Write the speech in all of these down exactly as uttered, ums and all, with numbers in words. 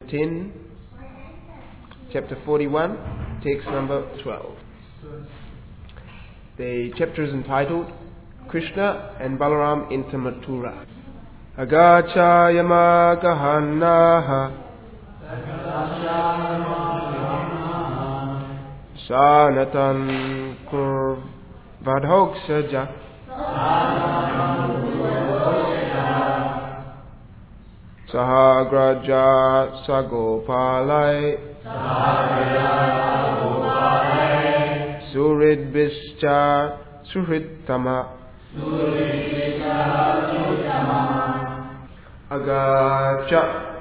ten, chapter forty-one, text number twelve. The chapter is entitled Krishna and Balaram enter Mathura. Agacha yama gahannaha sanatan kur vadhoksaja sahagraja sagopalai suridbhischa suhrittama agacha.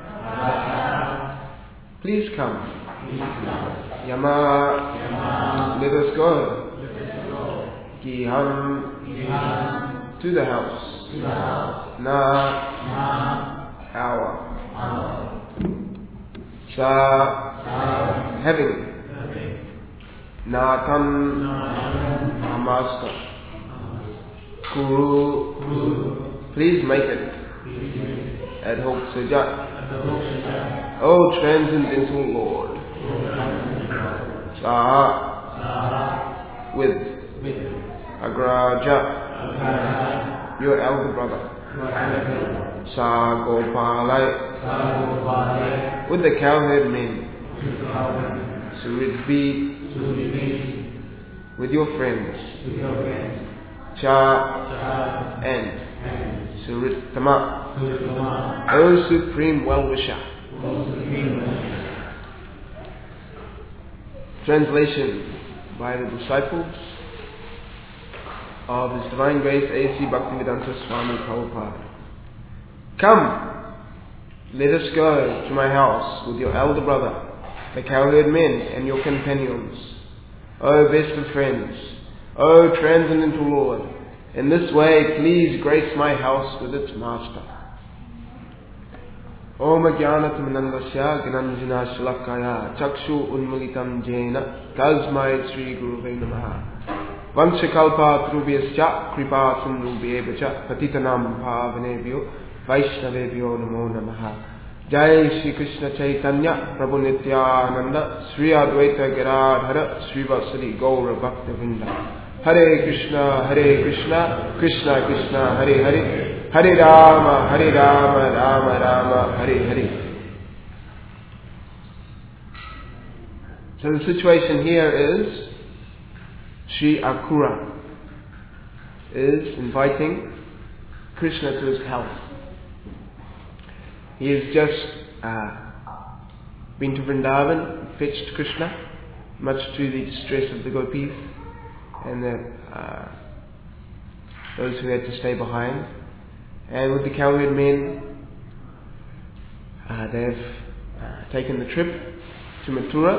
Please come. Yama, let us go. Giham, to the house. Na, our. Sa, having. Natam, our master. Kuru, please make it. Adhoksaja, O transcendental Lord. Saha, with. Agraja, your elder brother. Sagopalai, with the cowherd men. Suridbi, with your friends. Cha, and Surittama, O supreme well-wisher. Translation by the disciples of His Divine Grace A C Bhaktivedanta Swami Prabhupada. Come, let us go to my house with your elder brother, the cowherd men and your companions. O best of friends, O transcendental Lord, in this way please grace my house with its master. Om Jnanatimanandasya Gnananjana Shalakaya Chakshu Unmilitam Jena Tasmai Sri Guruve Namaha Vanchakalpa Trubhyascha Kripa Sindhubhyevacha Patitanam Pavanebhyo Vaishnavebhyo Namo Namaha. Jai Shri Krishna Chaitanya Prabhu Nityananda Sri Advaita Giradhara Sri Vasari Gaura Bhaktavinda. Hare Krishna, Hare Krishna, Krishna Krishna, Hare Hare, Hare Rama, Hare Rama, Rama Rama, Hare Hare. So the situation here is Sri Akrura is inviting Krishna to his house. He has just uh, been to Vrindavan, fetched Krishna, much to the distress of the gopis and the, uh, those who had to stay behind. And with the cowherd men, uh, they've uh, taken the trip to Mathura.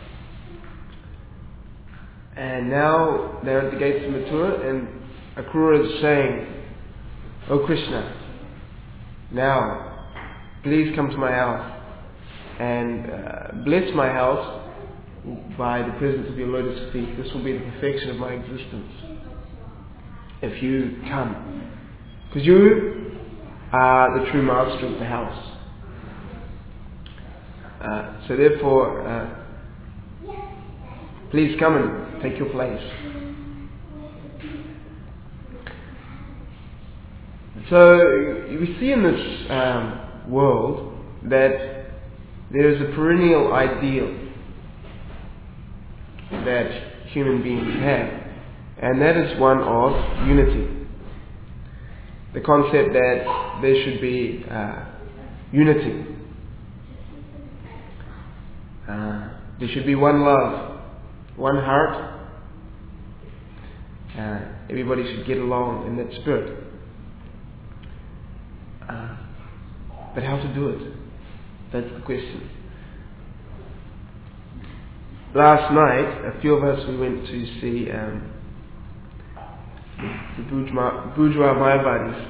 And now they're at the gates of Mathura, and Akrura is saying, O Krishna, now please come to my house and uh, bless my house by the presence of your lotus feet. This will be the perfection of my existence if you come, because you are the true master of the house. Uh, so therefore, uh, please come and take your place. So we see in this um, world that there is a perennial ideal that human beings have, and that is one of unity. The concept that there should be uh, unity. Uh, there should be one love, one heart. Uh, everybody should get along in that spirit. Uh, but how to do it? That's the question. Last night, a few of us, we went to see um, the bourgeois, bourgeois Mayavadis.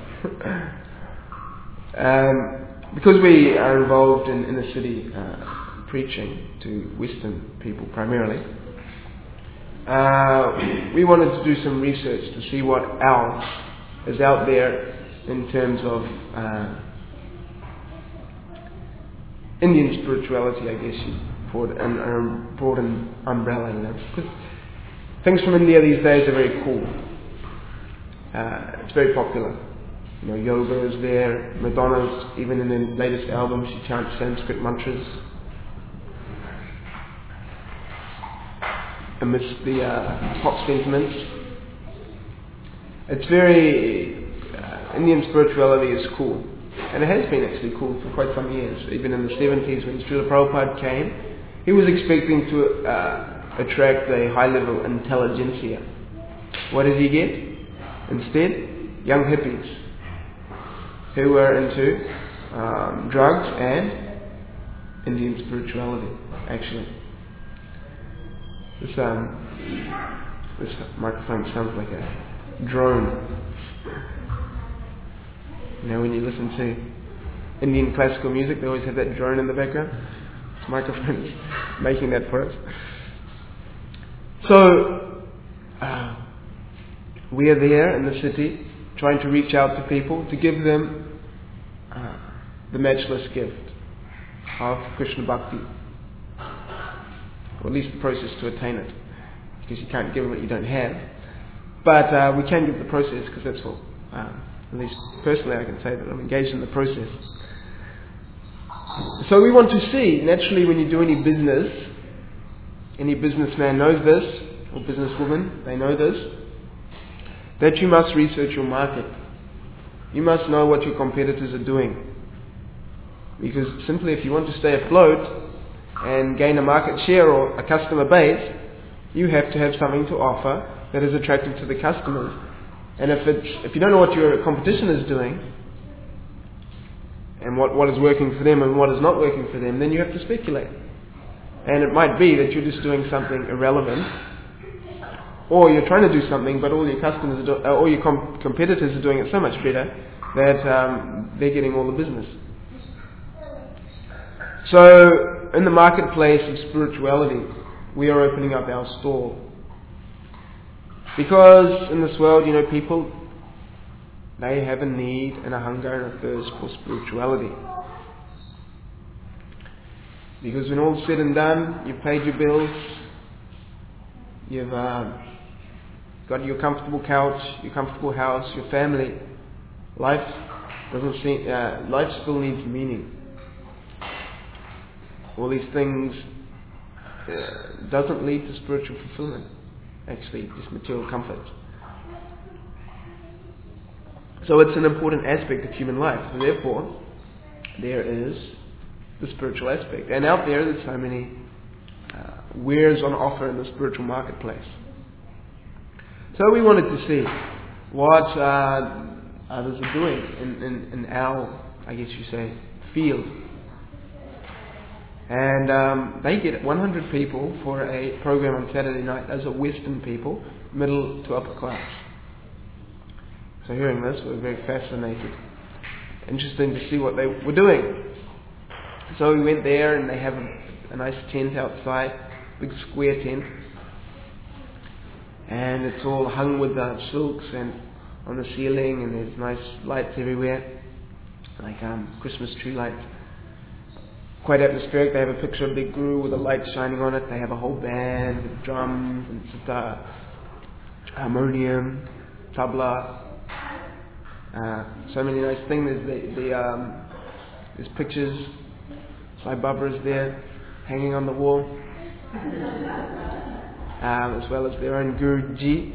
um, because we are involved in inner city uh, preaching to Western people primarily, uh, we wanted to do some research to see what else is out there in terms of uh, Indian spirituality, I guess you for an um, broad umbrella, you know. Because things from India these days are very cool. Uh, it's very popular. You know, yoga is there. Madonna's, even in the latest album, she chants Sanskrit mantras amidst the uh, pop sentiments. It's very uh, Indian spirituality is cool, and it has been actually cool for quite some years. Even in the seventies, when Srila Prabhupada came, he was expecting to uh, attract a high-level intelligentsia. What did he get? Instead, young hippies who were into um, drugs and Indian spirituality, actually. This, um, this microphone sounds like a drone. You know, when you listen to Indian classical music, they always have that drone in the background. This microphone's making that for us. So, uh, we are there in the city trying to reach out to people to give them uh, the matchless gift of Krishna Bhakti, or at least the process to attain it, because you can't give them what you don't have, but uh, we can give the process, because that's what, um, at least personally I can say that I'm engaged in the process. So we want to see, naturally when you do any business, any businessman knows this, or businesswoman, they know this, that you must research your market. You must know what your competitors are doing. Because simply if you want to stay afloat and gain a market share or a customer base, you have to have something to offer that is attractive to the customers. And if it's if you don't know what your competition is doing, and what, what is working for them and what is not working for them, then you have to speculate. And it might be that you're just doing something irrelevant, or you're trying to do something, but all your customers, are do, uh, all your com- competitors are doing it so much better that um, they're getting all the business. So, in the marketplace of spirituality, we are opening up our stall. Because in this world, you know, people, they have a need and a hunger and a thirst for spirituality. Because when all's said and done, you've paid your bills, you've uh, got your comfortable couch, your comfortable house, your family. Life doesn't seem. Uh, life still needs meaning. All these things uh, doesn't lead to spiritual fulfillment. Actually, just material comfort. So it's an important aspect of human life. And therefore, there is the spiritual aspect. And out there, there's so many uh, wares on offer in the spiritual marketplace. So we wanted to see what uh, others are doing in, in, in our, I guess you say, field. And um, they get one hundred people for a program on Saturday night. Those are Western people, middle to upper class. So hearing this, we were very fascinated. Interesting to see what they were doing. So we went there, and they have a, a nice tent outside, big square tent. And it's all hung with uh, silks and on the ceiling, and there's nice lights everywhere, like um, Christmas tree lights. Quite atmospheric. They have a picture of their guru with a light shining on it. They have a whole band with drums and sitar, harmonium, tabla. Uh, so many nice things. There's the, the um, there's pictures. Sai Baba is there, hanging on the wall, um, as well as their own Guruji.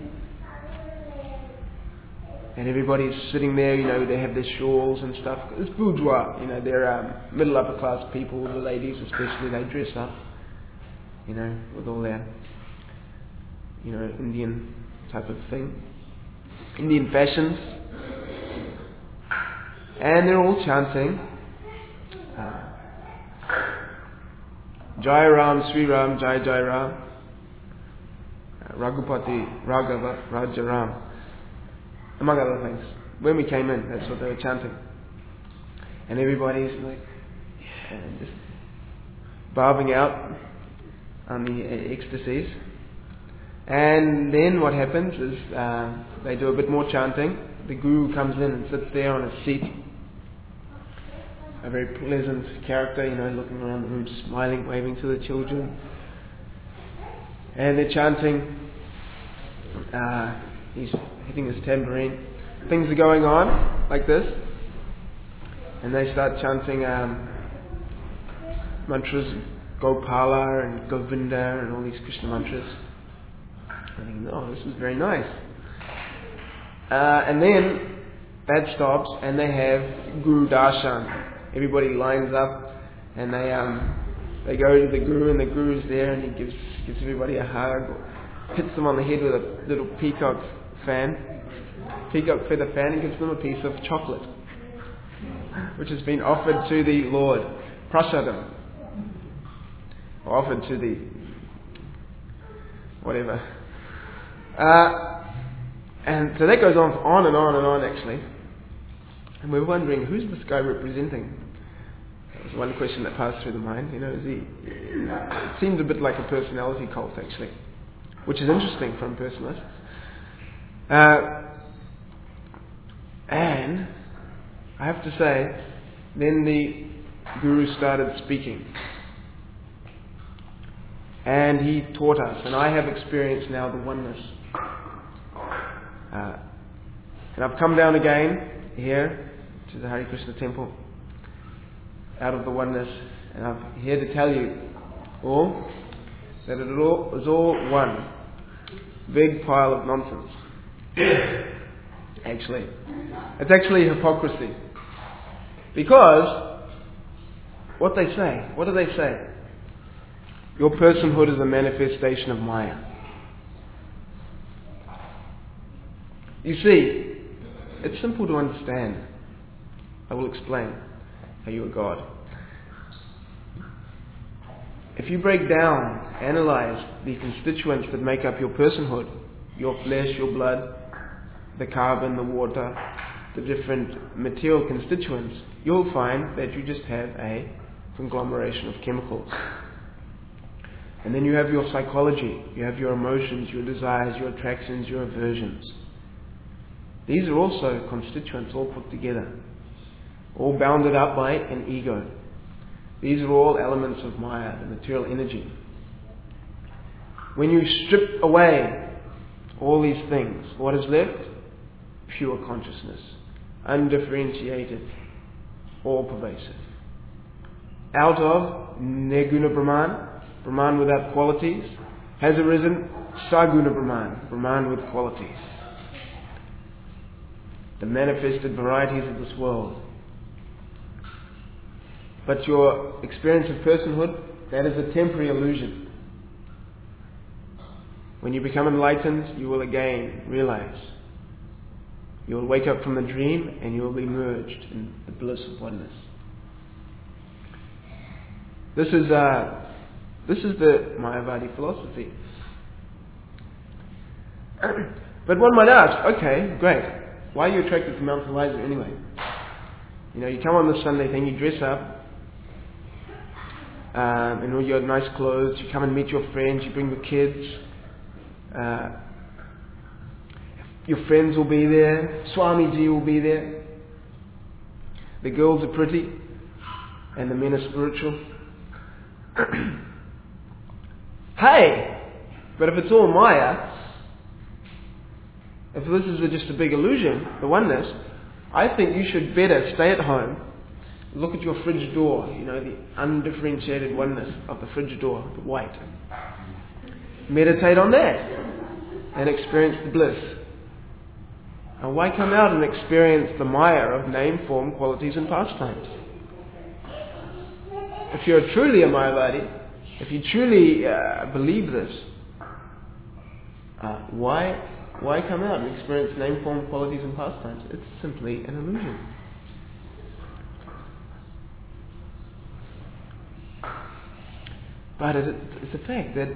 And everybody's sitting there, you know, they have their shawls and stuff. It's bourgeois, you know, they're um, middle upper class people, the ladies especially, they dress up, you know, with all their, you know, Indian type of thing, Indian fashions. And they're all chanting, uh, Jai Ram, Sri Ram, Jai Jai Ram, uh, Raghupati, Raghava, Raja Ram, among other things. When we came in, that's what they were chanting. And everybody's like, yeah, just bobbing out on the ecstasies. And then what happens is uh, they do a bit more chanting. The guru comes in and sits there on a seat a very pleasant character, you know, looking around the room, smiling, waving to the children. And they're chanting. Uh, he's hitting his tambourine. Things are going on like this. And they start chanting um, mantras, Gopala and Govinda and all these Krishna mantras. I think, oh, this is very nice. Uh, and then that stops and they have Guru Darshan. Everybody lines up and they um, they go to the Guru, and the Guru's there, and he gives gives everybody a hug, or hits them on the head with a little peacock fan, peacock feather fan, and gives them a piece of chocolate, which has been offered to the Lord, prasadam, or offered to the whatever. Uh, and so that goes on on and on and on actually. And we're wondering, who's this guy representing? That was one question that passed through the mind. You know, is he? It seems a bit like a personality cult actually, which is interesting from personalists. Uh, and I have to say, then the Guru started speaking. And he taught us, and I have experienced now the oneness. Uh, and I've come down again here to the Hare Krishna temple out of the oneness, and I'm here to tell you all that it all is all one big pile of nonsense. Actually, it's actually hypocrisy, because what they say, what do they say? Your personhood is a manifestation of Maya. You see, it's simple to understand. I will explain how you are God. If you break down, analyze the constituents that make up your personhood, your flesh, your blood, the carbon, the water, the different material constituents, you'll find that you just have a conglomeration of chemicals. And then you have your psychology, you have your emotions, your desires, your attractions, your aversions. These are also constituents all put together, all bounded up by an ego. These are all elements of Maya, the material energy. When you strip away all these things, what is left? Pure consciousness, undifferentiated, all-pervasive. Out of Nirguna Brahman, Brahman without qualities, has arisen Saguna Brahman, Brahman with qualities. The manifested varieties of this world. But your experience of personhood, that is a temporary illusion. When you become enlightened, you will again realize. You will wake up from the dream and you will be merged in the bliss of oneness. This is uh, this is the Mayavadi philosophy. But one might ask, okay, great. Why are you attracted to Mount Eliza anyway? You know, you come on this Sunday thing, you dress up, um, in all your nice clothes, you come and meet your friends, you bring the kids, uh, your friends will be there, Swamiji will be there, the girls are pretty, and the men are spiritual. Hey! But if it's all Maya, if this is just a big illusion, the oneness, I think you should better stay at home, look at your fridge door, you know, the undifferentiated oneness of the fridge door, the white. Meditate on that and experience the bliss. And why come out and experience the Maya of name, form, qualities and pastimes? If you're truly a Mayavadi, if you truly uh, believe this, uh, why why come out and experience name, form, qualities and pastimes? It's simply an illusion. But it's a fact that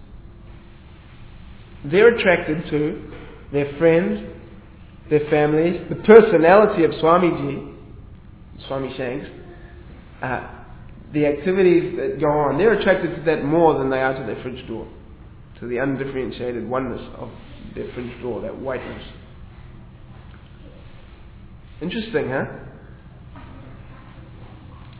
they're attracted to their friends, their families, the personality of Swamiji, Swami Shanks, uh, the activities that go on. They're attracted to that more than they are to their fridge door, to the undifferentiated oneness of their fridge door, that whiteness. Interesting, huh?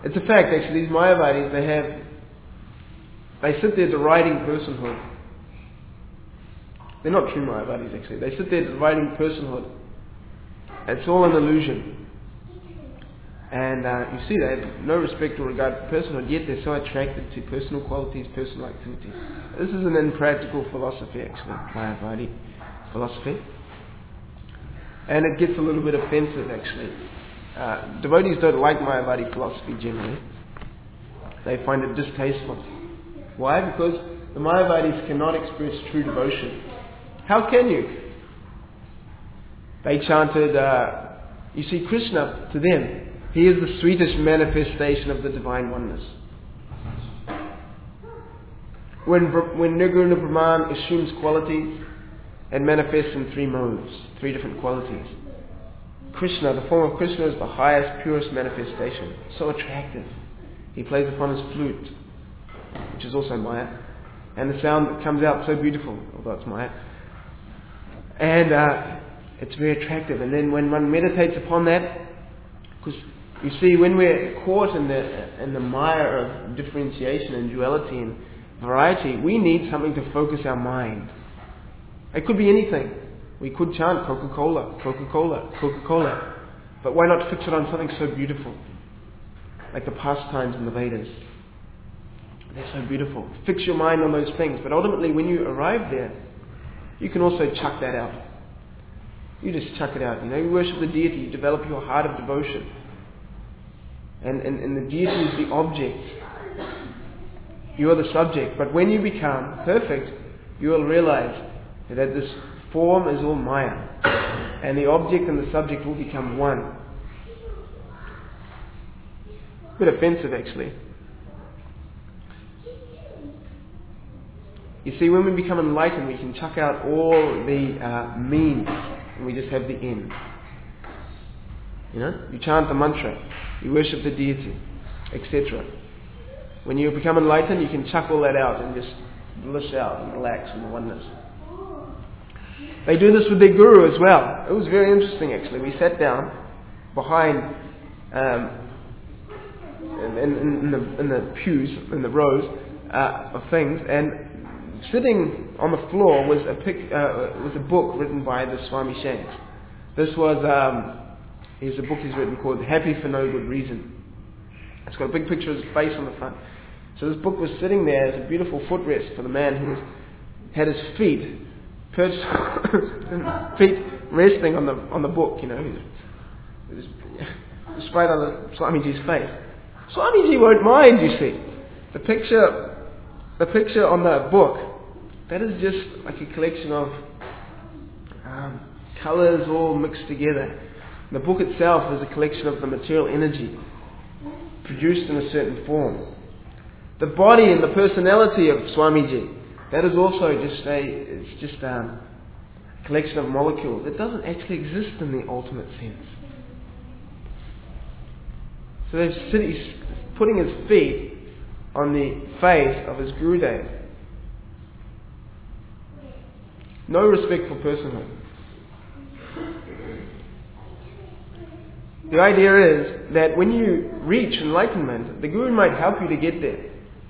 It's a fact, actually. These Mayavadis, they have, they sit there deriding personhood. They're not true Mayavadis, actually. They sit there deriding personhood. It's all an illusion. And uh, you see, they have no respect or regard for personhood, yet they're so attracted to personal qualities, personal activities. This is an impractical philosophy, actually, Mayavadi philosophy. And it gets a little bit offensive, actually. Uh, devotees don't like Mayavadi philosophy generally. They find it distasteful. Why? Because the Mayavadis cannot express true devotion. How can you? They chanted, uh, you see, Krishna, to them, he is the sweetest manifestation of the divine oneness. When, when Nirguna Brahman assumes qualities and manifests in three modes, three different qualities, Krishna, the form of Krishna, is the highest, purest manifestation. So attractive. He plays upon his flute, which is also Maya, and the sound that comes out so beautiful, although it's Maya. And uh, it's very attractive. And then when one meditates upon that, because you see, when we're caught in the in the mire of differentiation and duality and variety, we need something to focus our mind. It could be anything. We could chant Coca-Cola, Coca-Cola, Coca-Cola. But why not fix it on something so beautiful? Like the pastimes in the Vedas. They're so beautiful. Fix your mind on those things. But ultimately, when you arrive there, you can also chuck that out. You just chuck it out. You know, you worship the deity, you develop your heart of devotion. And, and, and the deity is the object. You are the subject. But when you become perfect, you will realize that this form is all Maya. And the object and the subject will become one. A bit offensive, actually. You see, when we become enlightened, we can chuck out all the uh, means and we just have the end. You know, you chant the mantra, you worship the deity, et cetera. When you become enlightened, you can chuck all that out and just bliss out and relax in the oneness. They do this with their guru as well. It was very interesting, actually. We sat down behind, um, in, in, in, the, in the pews, in the rows uh, of things, and sitting on the floor was a pic, uh, was a book written by the Swami Shanks. This was um, here's a book he's written called Happy for No Good Reason. It's got a big picture of his face on the front. So this book was sitting there as a beautiful footrest for the man who was, had his feet perched, feet resting on the on the book. You know, it was, it was straight on the Swamiji's face. Swamiji won't mind. You see, the picture, the picture on the book, that is just like a collection of um, colours all mixed together. The book itself is a collection of the material energy produced in a certain form. The body and the personality of Swamiji, that is also just a, it's just a collection of molecules. It doesn't actually exist in the ultimate sense. So they're sitting, he's putting his feet on the face of his Gurudev. No respect for personhood. The idea is that when you reach enlightenment, the Guru might help you to get there,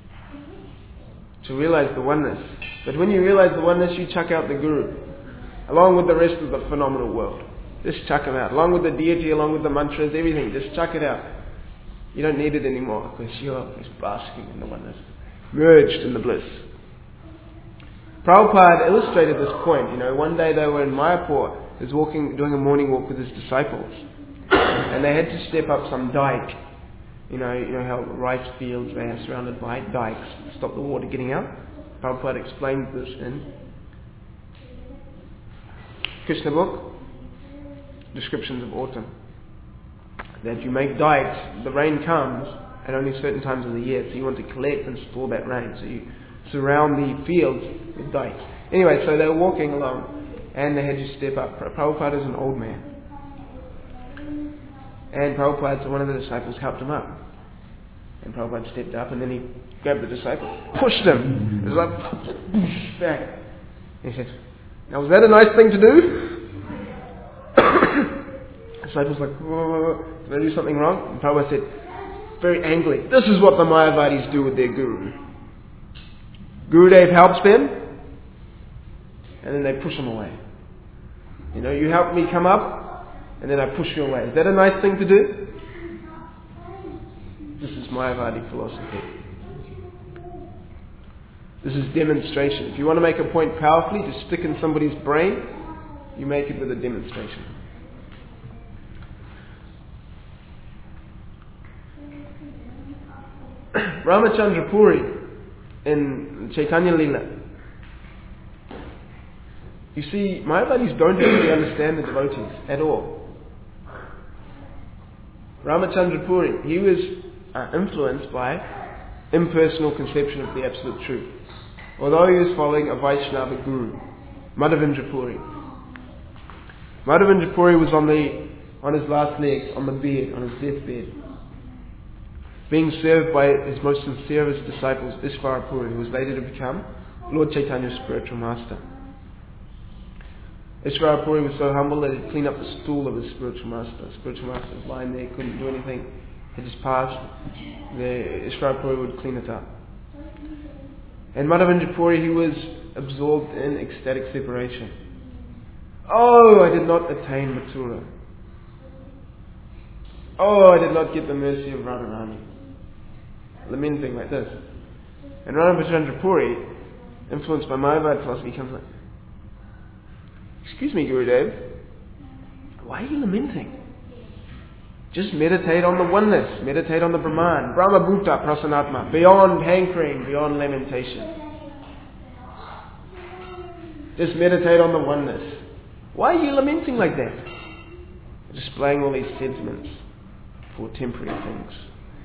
to realize the oneness. But when you realize the oneness, you chuck out the Guru, along with the rest of the phenomenal world. Just chuck him out, along with the deity, along with the mantras, everything. Just chuck it out. You don't need it anymore because you're just basking in the oneness, merged in the bliss. Prabhupada illustrated this point. You know, one day they were in Mayapur. He was walking, doing a morning walk with his disciples. And they had to step up some dike. You know, you know how rice fields, they are surrounded by dikes to stop the water getting out. Prabhupada explains this in Krishna book, Descriptions of Autumn. That you make dikes, the rain comes at only certain times of the year, so you want to collect and store that rain. So you surround the fields with dikes. Anyway, so they were walking along and they had to step up. Prabhupada is an old man. And Prabhupada, so one of the disciples helped him up. And Prabhupada stepped up and then he grabbed the disciple, pushed him. It was like, back. And he said, now was that a nice thing to do? The disciple's like, whoa, did I do something wrong? And Prabhupada said, very angry. This is what the Mayavadis do with their Guru. Gurudev helps them, and then they push him away. You know, you help me come up, and then I push you away. Is that a nice thing to do? This is Mayavadi philosophy. This is demonstration. If you want to make a point powerfully, to stick in somebody's brain, you make it with a demonstration. Ramachandra Puri in Chaitanya Leela. You see, Mayavadis don't really understand the devotees at all. Ramachandra Puri, he was uh, influenced by impersonal conception of the absolute truth. Although he was following a Vaishnava guru, Madhavendra Puri. Madhavendra Puri was on the on his last legs, on the bed, on his deathbed, being served by his most sincere of his disciples, Ishvara Puri, who was later to become Lord Chaitanya's spiritual master. Ishvara Puri was so humble that he'd clean up the stool of his spiritual master. Spiritual master was lying there, couldn't do anything. He just passed. The Ishvara Puri would clean it up. And Madhavendra Puri, he was absorbed in ecstatic separation. Oh, I did not attain Mathura. Oh, I did not get the mercy of Radharani. Lamenting like this. And Ramachandra Puri, influenced by Mayavad philosophy, comes like, excuse me, Gurudev, why are you lamenting? Just meditate on the oneness, meditate on the Brahman, Brahma Bhuta Prasanatma, beyond hankering, beyond lamentation. Just meditate on the oneness. Why are you lamenting like that? Displaying all these sentiments for temporary things.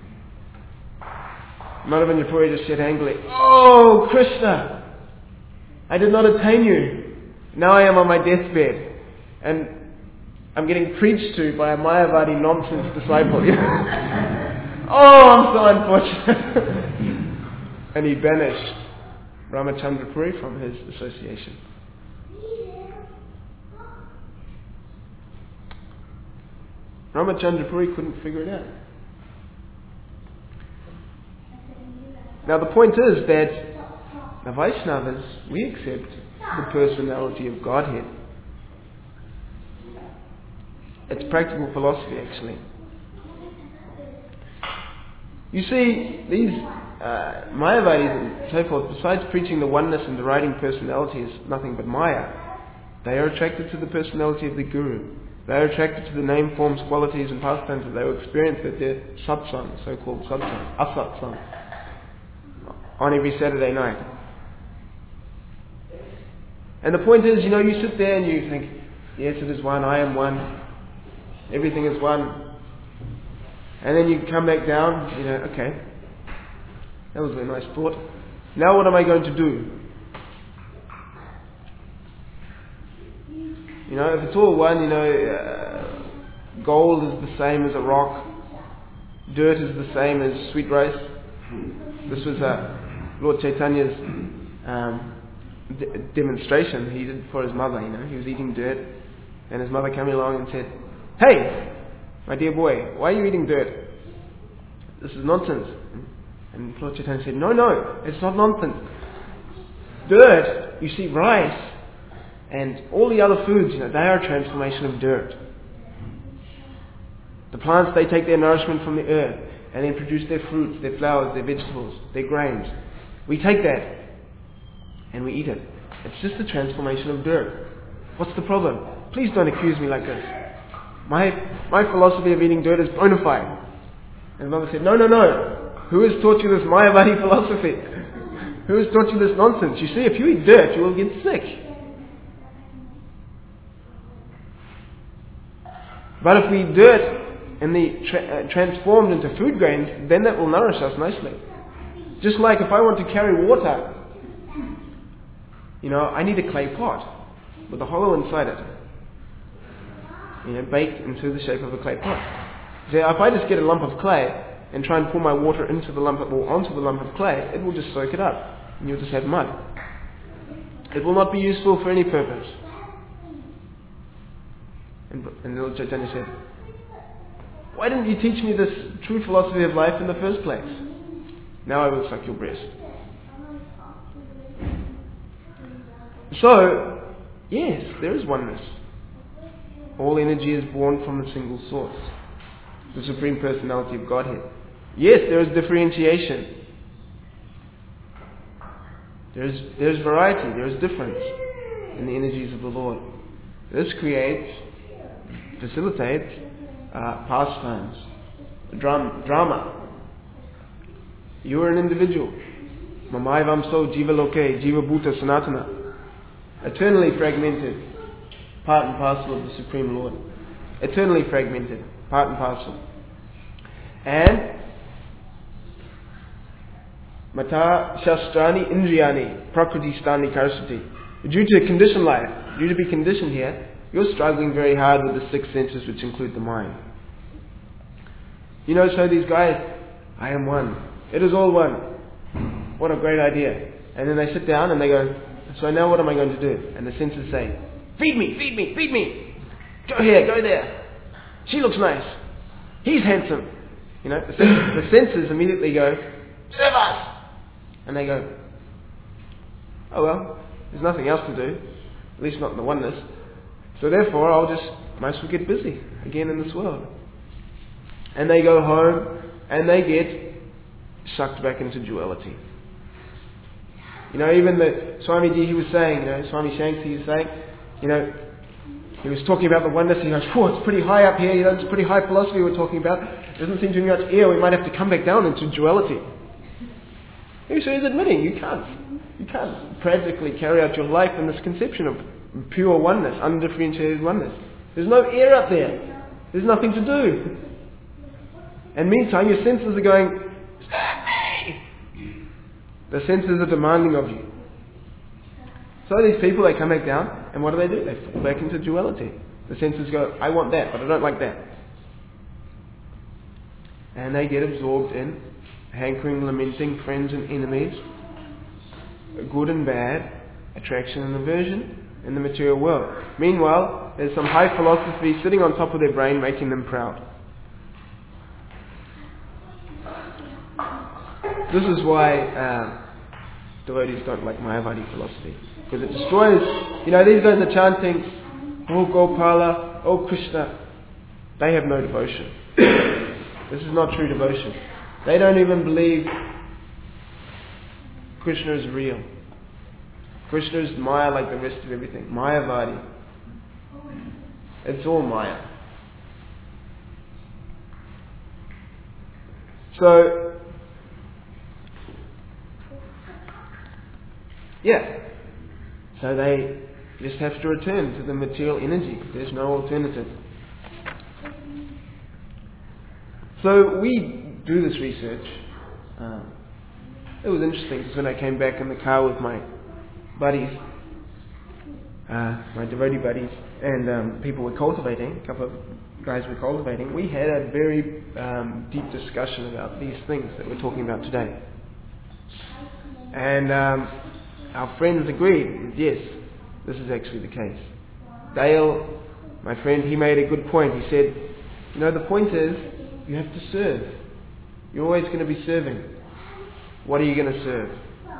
Madhavendra Puri just said angrily, oh Krishna, I did not attain you. Now I am on my deathbed. And I'm getting preached to by a Mayavadi nonsense disciple. Oh, I'm so unfortunate. And he banished Ramachandra Puri from his association. Ramachandra Puri couldn't figure it out. Now the point is that the Vaishnavas, we accept the personality of Godhead. It's practical philosophy, actually. You see, these uh, Mayavadis and so forth, besides preaching the oneness and deriding personality as nothing but Maya, they are attracted to the personality of the Guru. They are attracted to the name, forms, qualities and pastimes that they will experience at their satsang, so-called satsang, asatsang, on every Saturday night. And the point is, you know, you sit there and you think, yes, it is one, I am one. Everything is one. And then you come back down, you know, okay, that was a nice thought. Now what am I going to do? You know, if it's all one, you know, uh, gold is the same as a rock, dirt is the same as sweet rice. This was uh, Lord Chaitanya's um, d- demonstration he did for his mother, you know. He was eating dirt, and his mother came along and said, hey, my dear boy, why are you eating dirt? This is nonsense. And Lord Chaitanya said, no, no, it's not nonsense. Dirt, you see, rice and all the other foods, you know, they are a transformation of dirt. The plants, they take their nourishment from the earth and then produce their fruits, their flowers, their vegetables, their grains. We take that and we eat it. It's just a transformation of dirt. What's the problem? Please don't accuse me like this. My my philosophy of eating dirt is bona fide. And the mother said, no, no, no. Who has taught you this Mayavadi philosophy? Who has taught you this nonsense? You see, if you eat dirt, you will get sick. But if we eat dirt and the tra- uh, transformed into food grains, then that will nourish us nicely. Just like if I want to carry water, you know, I need a clay pot with a hollow inside it. You know, baked into the shape of a clay pot. So if I just get a lump of clay and try and pour my water into the lump of, or onto the lump of clay, it will just soak it up, and you'll just have mud. It will not be useful for any purpose. And, and Lord Chaitanya said, Why didn't you teach me this true philosophy of life in the first place? Now I will suck your breast. So, yes, there is oneness. All energy is born from a single source, the Supreme Personality of Godhead. Yes, there is differentiation. There is, there is variety, there is difference in the energies of the Lord. This creates, facilitates uh, pastimes, dram- drama. You are an individual. Mamaivam so jiva loke, jiva bhuta sanatana. Eternally fragmented, part and parcel of the Supreme Lord. Eternally fragmented, part and parcel. And Mata shastrani indriyani prakriti stani karsati. Due to conditioned life, due to be conditioned here, you're struggling very hard with the six senses, which include the mind. You know, so these guys, I am one. It is all one. What a great idea. And then they sit down and they go, so now what am I going to do? And the senses say, feed me, feed me, feed me. Go here, go there. She looks nice. He's handsome. You know, the senses, the senses immediately go, serve us. And they go, oh well, there's nothing else to do, at least not in the oneness. So therefore, I'll just, might as well get busy again in this world. And they go home and they get sucked back into duality. You know, even the Swamiji, he was saying, you know, Swami Shanks, he was saying, you know, he was talking about the oneness, and he goes, whoa, it's pretty high up here, you know, it's pretty high philosophy we're talking about. It doesn't seem to be much air, we might have to come back down into duality. So he's admitting, you can't. You can't practically carry out your life in this conception of pure oneness, undifferentiated oneness. There's no air up there. There's nothing to do. And meantime, your senses are going, the senses are demanding of you. So these people, they come back down, and what do they do? They fall back into duality. The senses go, I want that, but I don't like that. And they get absorbed in hankering, lamenting, friends and enemies, good and bad, attraction and aversion in the material world. Meanwhile, there's some high philosophy sitting on top of their brain, making them proud. This is why uh, devotees don't like Mayavadi philosophy, because it destroys. You know, these guys are chanting, "Oh Gopala, oh Krishna." They have no devotion. This is not true devotion. They don't even believe Krishna is real. Krishna is Maya like the rest of everything. Mayavadi. It's all Maya. So, yeah. So they just have to return to the material energy. There's no alternative. So we do this research. Um, it was interesting because when I came back in the car with my buddies, uh, my devotee buddies, and um, people were cultivating, a couple of guys were cultivating, we had a very um, deep discussion about these things that we're talking about today. And um, our friends agreed, yes, this is actually the case. Dale, my friend, he made a good point. He said, you know, the point is, you have to serve. You're always going to be serving. What are you going to serve?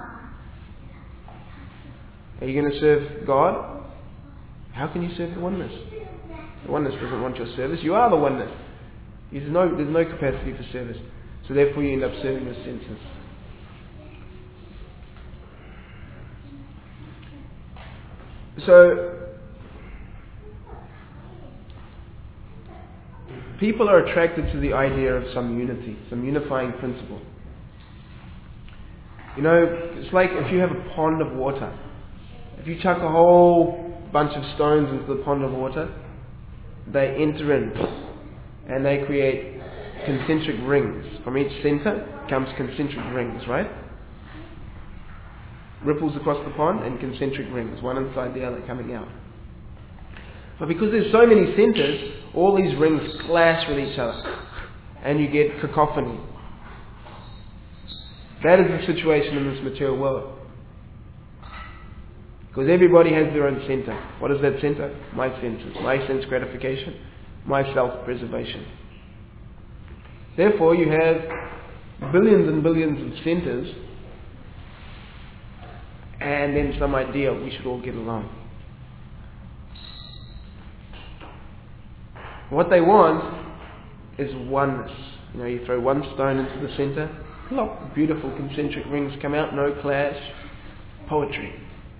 Are you going to serve God? How can you serve the oneness? The oneness doesn't want your service. You are the oneness. There's no, there's no capacity for service. So therefore you end up serving your senses. So, people are attracted to the idea of some unity, some unifying principle. You know, it's like if you have a pond of water. If you chuck a whole bunch of stones into the pond of water, they enter in and they create concentric rings. From each center comes concentric rings, right? Ripples across the pond and concentric rings, one inside the other coming out. But because there's so many centers, all these rings clash with each other and you get cacophony. That is the situation in this material world. Because everybody has their own center. What is that center? My senses, my sense gratification, my self-preservation. Therefore, you have billions and billions of centers, and then some ideal, we should all get along. What they want is oneness. You know, you throw one stone into the center, look, beautiful concentric rings come out, no clash, poetry.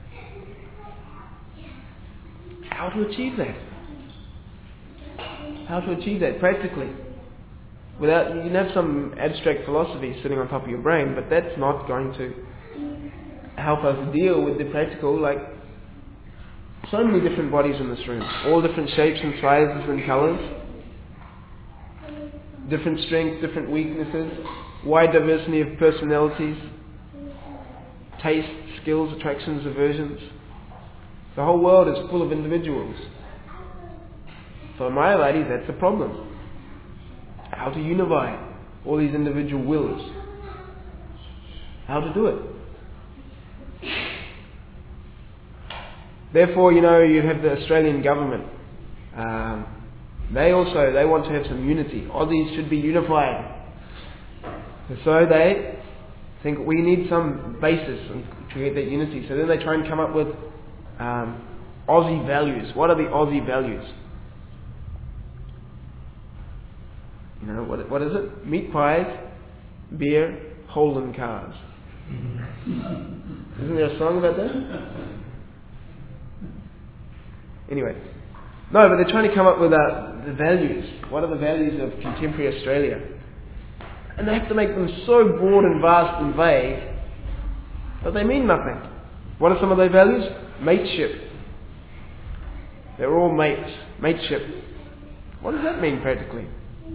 How to achieve that? How to achieve that practically? Without, you can have some abstract philosophy sitting on top of your brain, but that's not going to help us deal with the practical. Like, so many different bodies in this room, all different shapes and sizes and colours, different strengths, different weaknesses, wide diversity of personalities, tastes, skills, attractions, aversions. The whole world is full of individuals. For Mayavadis, that's a problem. How to unify all these individual wills. How to do it. Therefore, you know, you have the Australian government. Um, they also, they want to have some unity. Aussies should be unified. So they think we need some basis to create that unity. So then they try and come up with um, Aussie values. What are the Aussie values? You know, what, what is it? Meat pies, beer, Holden cars. Isn't there a song about that? Anyway. No, but they're trying to come up with uh, the values. What are the values of contemporary Australia? And they have to make them so broad and vast and vague that they mean nothing. What are some of their values? Mateship. They're all mates. Mateship. What does that mean practically?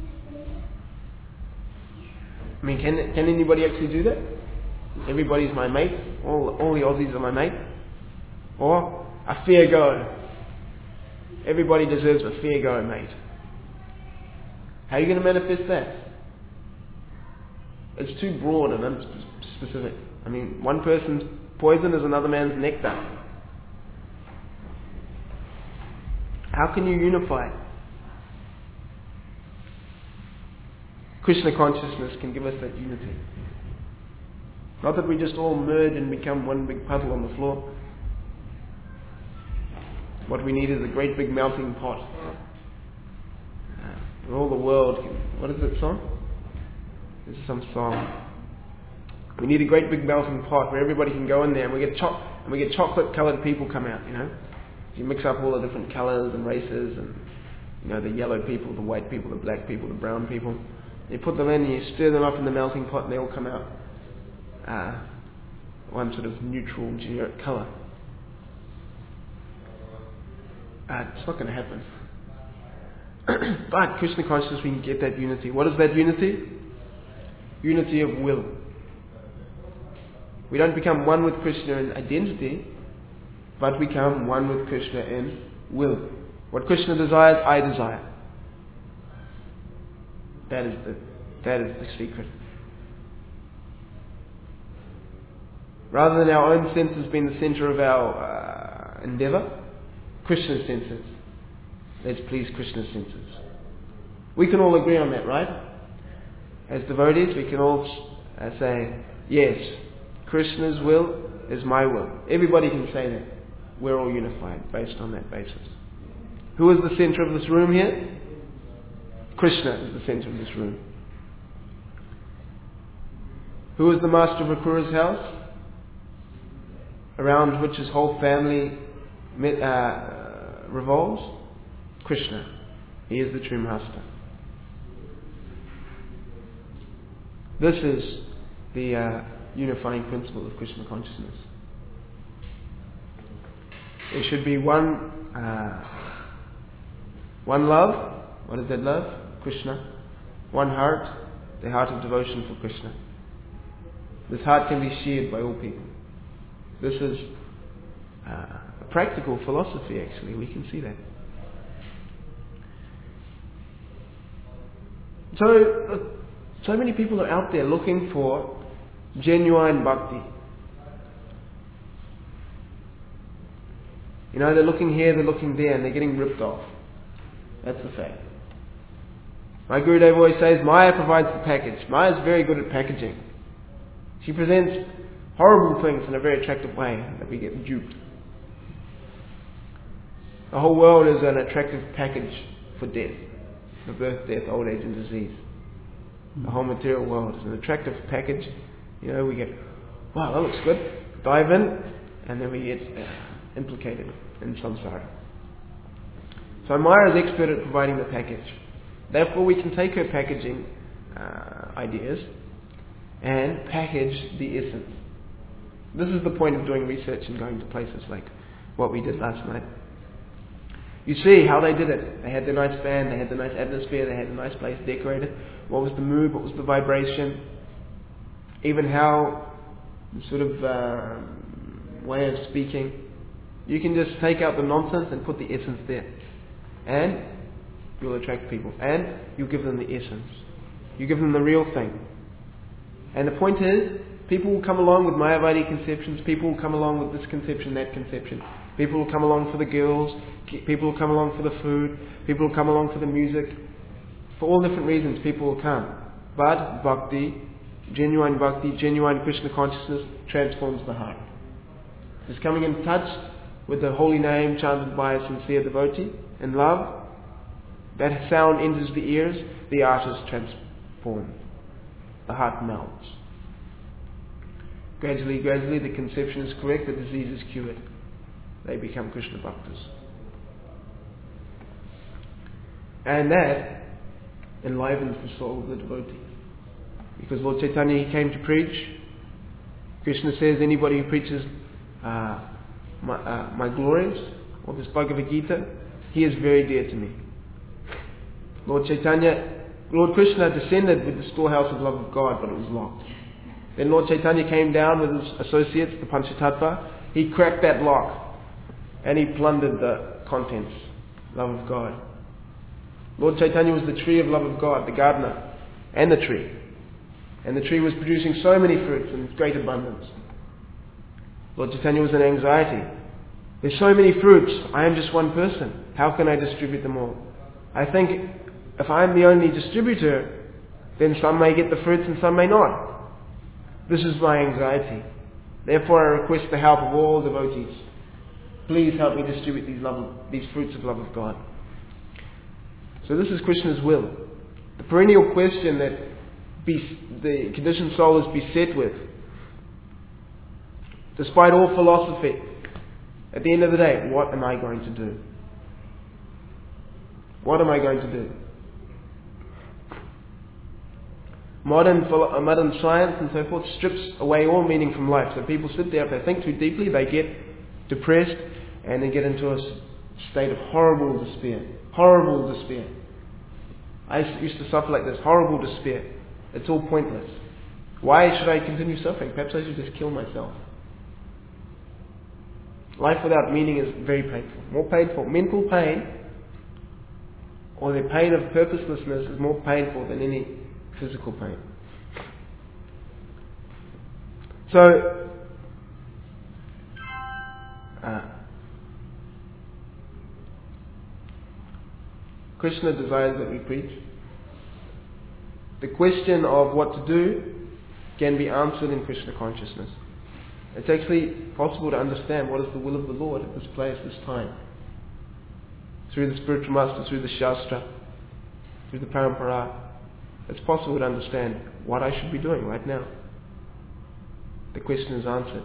I mean, can can anybody actually do that? Everybody's my mate. All all the Aussies are my mate. Or a fair go. Everybody deserves a fair go, mate. How are you going to manifest that? It's too broad and unspecific. I mean, one person's poison is another man's nectar. How can you unify? Krishna consciousness can give us that unity. Not that we just all merge and become one big puddle on the floor. What we need is a great big melting pot. Uh, where all the world can, what is that song? This is some song. We need a great big melting pot where everybody can go in there and we get cho- and we get chocolate coloured people come out, you know. You mix up all the different colours and races and, you know, the yellow people, the white people, the black people, the brown people. You put them in and you stir them up in the melting pot and they all come out uh, one sort of neutral, generic colour. Uh, it's not going to happen. But Krishna consciousness, we can get that unity. What is that unity? Unity of will. We don't become one with Krishna in identity, but we become one with Krishna in will. What Krishna desires, I desire. That is the that is the secret. Rather than our own senses being the centre of our uh, endeavour, Krishna's senses. Let's please Krishna's senses. We can all agree on that, right? As devotees, we can all uh, say, yes, Krishna's will is my will. Everybody can say that. We're all unified based on that basis. Who is the centre of this room here? Krishna is the centre of this room. Who is the master of Akura's house? Around which his whole family uh, revolves? Krishna. He is the true master. This is the uh, unifying principle of Krishna consciousness. There should be one uh, one love. What is that love? Krishna. One heart, the heart of devotion for Krishna. This heart can be shared by all people. This is uh, a practical philosophy, actually. We can see that. So, uh, so many people are out there looking for genuine bhakti. You know, they're looking here, they're looking there, and they're getting ripped off. That's the fact. My Gurudev always says, Maya provides the package. Maya is very good at packaging. She presents horrible things in a very attractive way that we get duped. The whole world is an attractive package for death, for birth, death, old age and disease. The whole material world is an attractive package. You know, we get, wow, that looks good. Dive in, and then we get uh, implicated in samsara. So Maya is expert at providing the package. Therefore, we can take her packaging uh, ideas and package the essence. This is the point of doing research and going to places like what we did last night. You see how they did it. They had the nice band, they had the nice atmosphere, they had the nice place decorated. What was the mood, what was the vibration, even how the sort of uh, way of speaking. You can just take out the nonsense and put the essence there. And you'll attract people. And you give them the essence. You give them the real thing. And the point is, people will come along with Mayavadi conceptions, people will come along with this conception, that conception. People will come along for the girls, people will come along for the food, people will come along for the music. For all different reasons, people will come. But bhakti, genuine bhakti, genuine Krishna consciousness transforms the heart. It's coming in touch with the holy name chanted by a sincere devotee in love. That sound enters the ears, the heart is transformed. The heart melts. Gradually, gradually the conception is correct, the disease is cured. They become Krishna Bhaktas. And that enlivens the soul of the devotee. Because Lord Chaitanya, he came to preach. Krishna says, anybody who preaches uh, my, uh, my glories, or this Bhagavad Gita, he is very dear to me. Lord Chaitanya, Lord Krishna descended with the storehouse of love of God, but it was locked. Then Lord Chaitanya came down with his associates, the Panchatattva. He cracked that lock. And he plundered the contents, love of God. Lord Chaitanya was the tree of love of God, the gardener, and the tree. And the tree was producing so many fruits in great abundance. Lord Chaitanya was in anxiety. There's so many fruits, I am just one person. How can I distribute them all? I think if I'm the only distributor, then some may get the fruits and some may not. This is my anxiety. Therefore I request the help of all devotees. Please help me distribute these, love of, these fruits of love of God. So this is Krishna's will. The perennial question that be, the conditioned soul is beset with, despite all philosophy, at the end of the day, what am I going to do? What am I going to do? Modern, modern science and so forth strips away all meaning from life. So people sit there, if they think too deeply, they get depressed and they get into a state of horrible despair. Horrible despair. I used to suffer like this. Horrible despair. It's all pointless. Why should I continue suffering? Perhaps I should just kill myself. Life without meaning is very painful. More painful. Mental pain, or the pain of purposelessness, is more painful than any physical pain. So, uh, Krishna desires that we preach. The question of what to do can be answered in Krishna consciousness. It's actually possible to understand what is the will of the Lord at this place, this time. Through the spiritual master, through the Shastra, through the Parampara. It's possible to understand what I should be doing right now. The question is answered.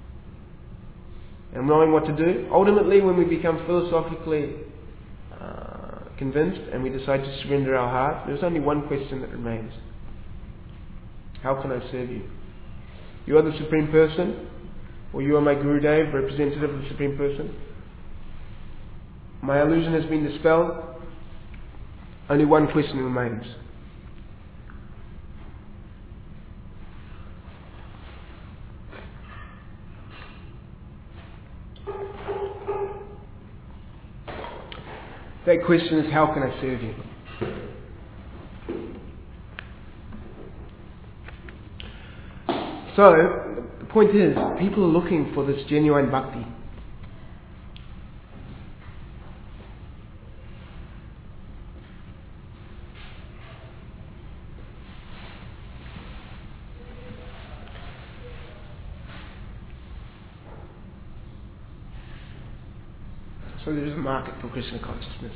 And knowing what to do, ultimately when we become philosophically uh, convinced and we decide to surrender our heart, there's only one question that remains. How can I serve you? You are the Supreme Person, or you are my Gurudev, representative of the Supreme Person. My illusion has been dispelled. Only one question remains. That question is, how can I serve you? So, the point is, people are looking for this genuine bhakti. So there is a market for Krishna consciousness.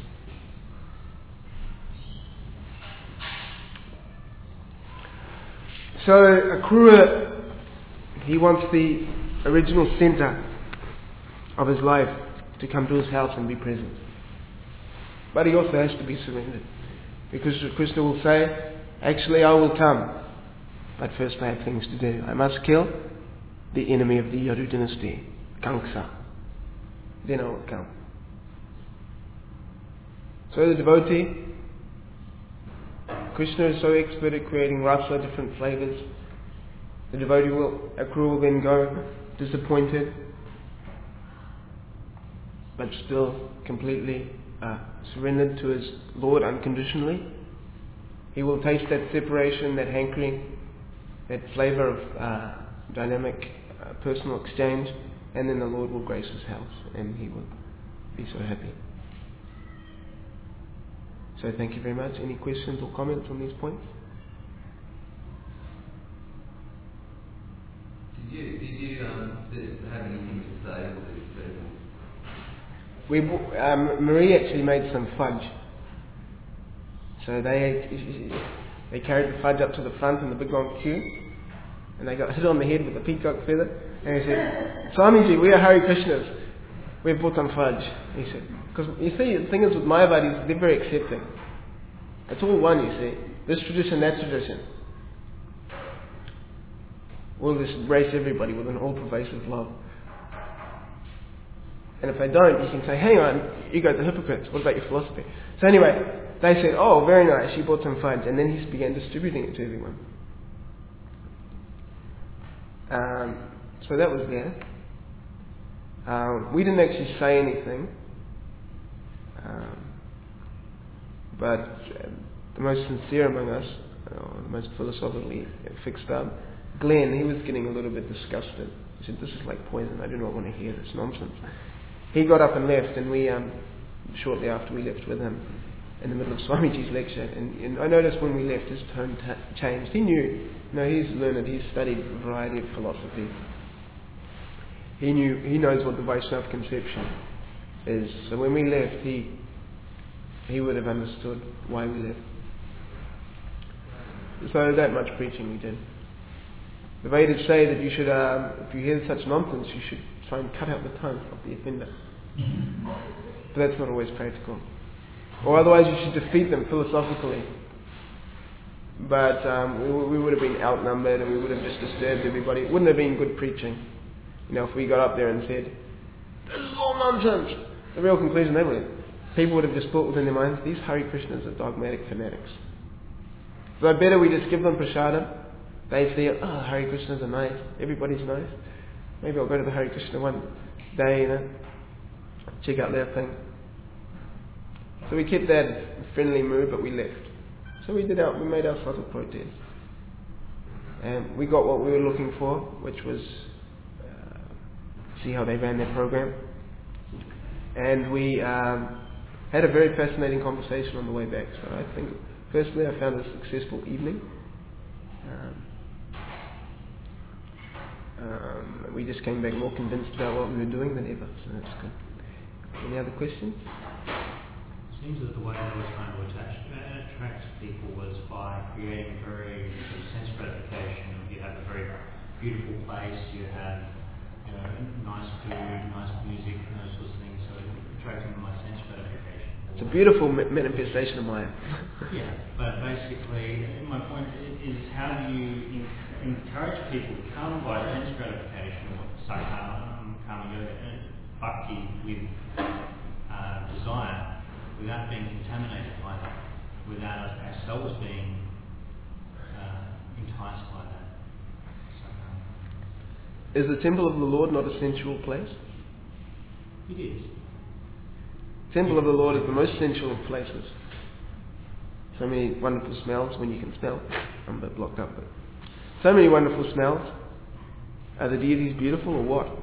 So Akrura, he wants the original center of his life to come to his house and be present. But he also has to be surrendered. Because Krishna will say, actually I will come, but first I have things to do. I must kill the enemy of the Yadu dynasty, Kamsa. Then I will come. So the devotee, Krishna is so expert at creating rasa, different flavors. The devotee will, Akrura will then go disappointed, but still completely uh, surrendered to his Lord unconditionally. He will taste that separation, that hankering, that flavor of uh, dynamic uh, personal exchange, and then the Lord will grace his house and he will be so happy. So thank you very much. Any questions or comments on these points? Did you, did you um, have anything to say to these people? We, um, Marie actually made some fudge. So they they carried the fudge up to the front in the big long queue, and they got hit on the head with a peacock feather, and he said, Swamiji, we are Hare Krishnas. We've brought some fudge, he said. Because you see, the thing is with Mayavadis, they're very accepting. It's all one, you see. This tradition, that tradition. We'll just embrace everybody with an all-pervasive love. And if they don't, you can say, hang on, you guys are hypocrites. What about your philosophy? So anyway, they said, oh, very nice, you bought some fudge. And then he began distributing it to everyone. Um, so that was there. Um, we didn't actually say anything. Um, but uh, the most sincere among us, or the most philosophically fixed up, Glenn, he was getting a little bit disgusted. He said, this is like poison, I do not want to hear this nonsense. He got up and left, and we, um, shortly after we left with him, in the middle of Swamiji's lecture, and, and I noticed when we left his tone t- changed. He knew, you know, he's learned, he's studied a variety of philosophy. He knew, he knows what the Vaishnava conception is. So when we left, he he would have understood why we left. So that much preaching we did. The Vedas say that you should, um, if you hear such nonsense, you should try and cut out the tongue of the offender. But that's not always practical. Or otherwise you should defeat them philosophically. But um, we, we would have been outnumbered and we would have just disturbed everybody. It wouldn't have been good preaching. You know, if we got up there and said, this is all nonsense. The real conclusion they would have. People would have just thought within their minds, these Hare Krishnas are dogmatic fanatics. So better we just give them prasadam. They feel, oh, Hare Krishnas are nice. Everybody's nice. Maybe I'll go to the Hare Krishna one day, you know, check out their thing. So we kept that friendly mood, but we left. So we did our, we made our subtle protest. And we got what we were looking for, which was uh, see how they ran their program. And we um, had a very fascinating conversation on the way back. So I think, personally, I found it a successful evening. Um, um, we just came back more convinced about what we were doing than ever. So that's good. Any other questions? It seems that the way they were trying to attach, attract people was by creating very sort of sense gratification. You have a very beautiful place, you have, you know, nice food, nice music, and those sorts of things. So attracting them by sense gratification. It's a beautiful ma- manifestation of Maya. Yeah, but basically, my point is, how do you in- encourage people to come by sense gratification, sakha, karma yoga, and bhakti with uh, desire, without being contaminated by that, without ourselves being uh, enticed by that. So, Is the temple of the Lord not a sensual place? it is. Temple of the Lord is the most sensual of places. So many wonderful smells when you can smell. I'm a bit blocked up, but so many wonderful smells. Are the deities beautiful or what?